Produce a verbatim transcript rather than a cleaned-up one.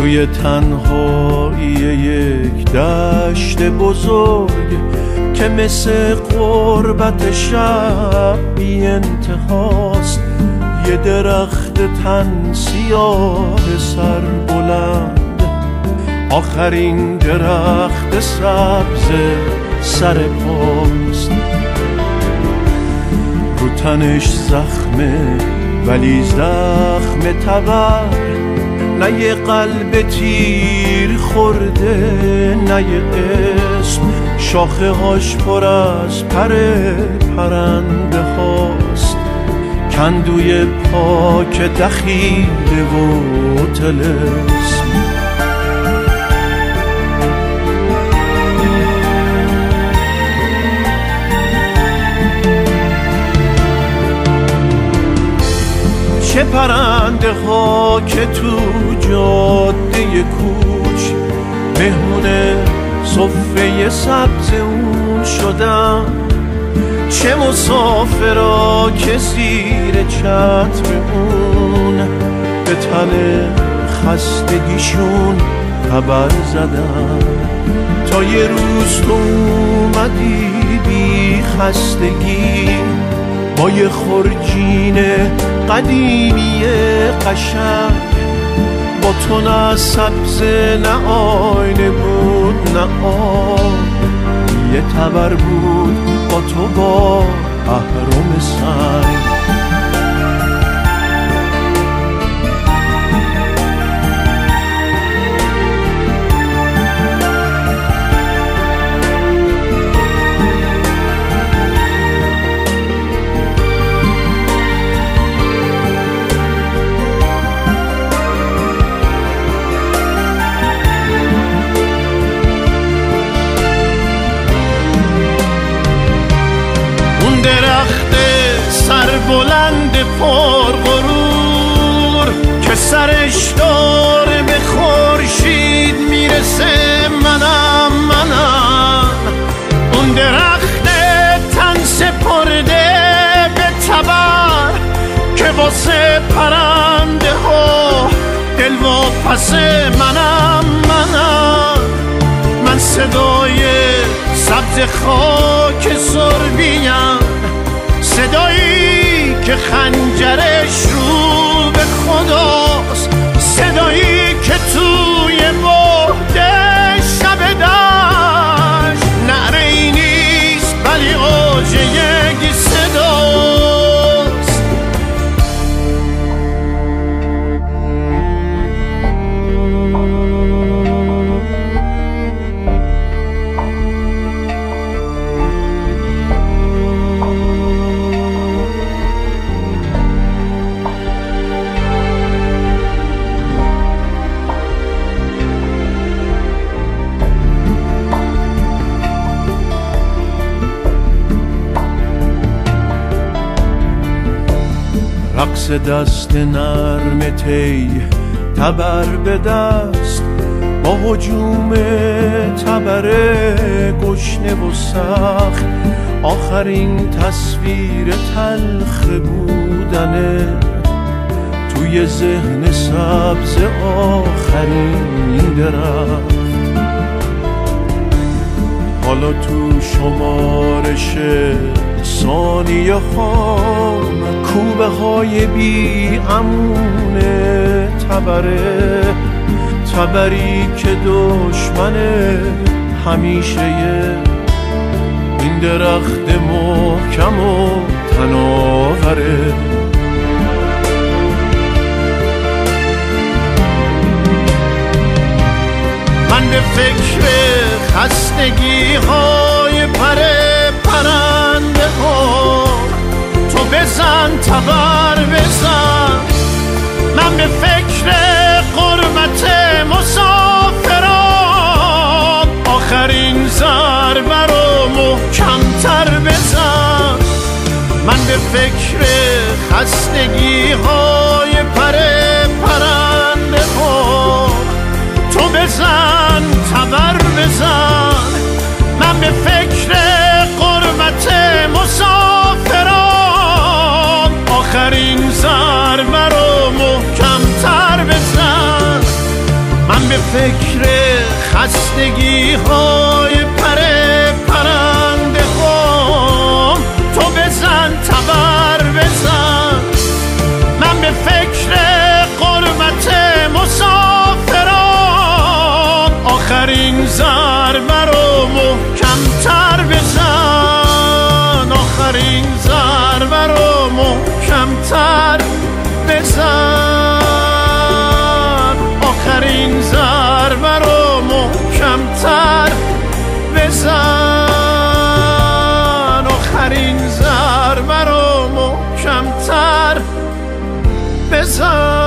توی تنهایی یک دشت بزرگ که مثل غربت شب بی انتهاست، یه درخت تن سیاه سر بلند، آخرین درخت سبز سر پاست. رو تنش زخمه ولی زخم تبر، نه یه قلب تیر خورده نه یه اسم، شاخه هاش پر از پر پرنده هاست، کندوی پاک دخیله و طلسم. چه پرنده ها که تو جاده کوچ مهمون صفه سبز اون شدن، چه مسافرا که زیر چتر اون به تن خستگیشون خبر زدن. تا یه روز تو اومدی بی خستگی با یه خرجین قدیمی قشنگ، با تو نه سبز نه آینه بود نه آب، یه تبر بود با تو با اهرم سنگ. درخت سر بلند پر غرور که سرش داره به خورشید میرسه، منم منم اون درخت تن سپرده به تبر که واسه پرنده ها دل واپس، منم منم من صدای سبز خاک سربیم، صدایی که خنجرش رو به خداست، صدایی که توی بهد شب دشت نعره ای نیست ولی اوج یک صداست. رقص دست نرم تی تبر به دست، با هجوم تبر گشنه و سخت، آخرین تصویر تلخ بودنه توی ذهن سبز آخرین درخت. حالا تو شمارش ثانیه خام کوبه های بی امونه تبره، تبری که دشمن همیشه این درخت محکم و تناوره. من به فکر خستگی های پره پرنده ها، تو بزن تبر بزن، من به فکر غربت مسافران آخرین ضربه رو محکمتر بزن، من به فکر خستگی های پره پرنده ها، تو بزن تبر بزن، من به فکر غربت مسافران آخرین ضربه رو محکمتر بزن، من فکر خستگی های پره پرنده هم تو بزن تبر بزن. من به فکر قربت مسافران آخرین ضربه رو محکمتر بزن. آخرین ضربه رو محکمتر بزن. آخرین ضربه رو محکمتر بزن. آخرین ضربه رو محکمتر بزن.